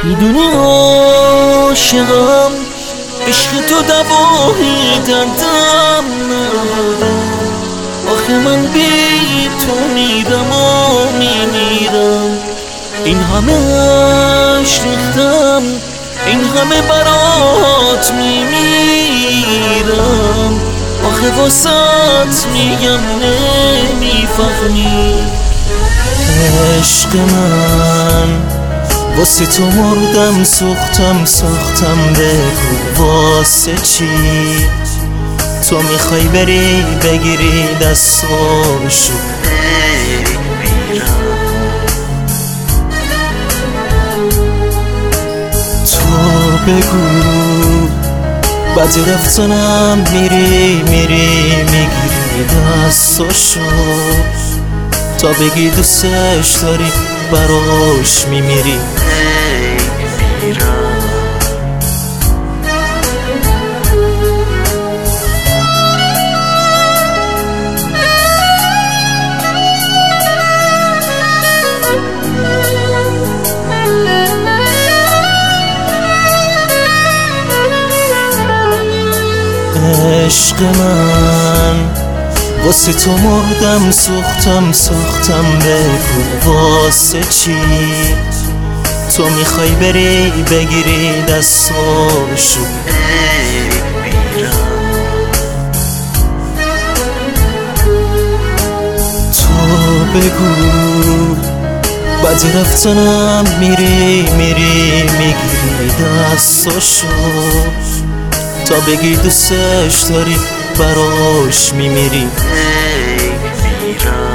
میدونی عاشقم، عشق تو دوای دردم نداره. آخه من بی تو میرم و میمیرم. این همه عشق ریختم، این همه برات میمیرم. آخه واسط میگم نمیفهمی. عشق من واسه تو مردم، سوختم بگو واسه چی؟ تو میخوای بری بگیری دستاشو تو بگو بعد رفتنم میری میگیری دستاشو تا بگی دوستش داری براش میمیری. عشق من واسه تو مردم، سوختم بگو واسه چی؟ تو میخوای بری بگیری دستاشو تو بگو بعد رفتنم میری میگیری دستاشو تا بگی دوستش داری براش میمیری.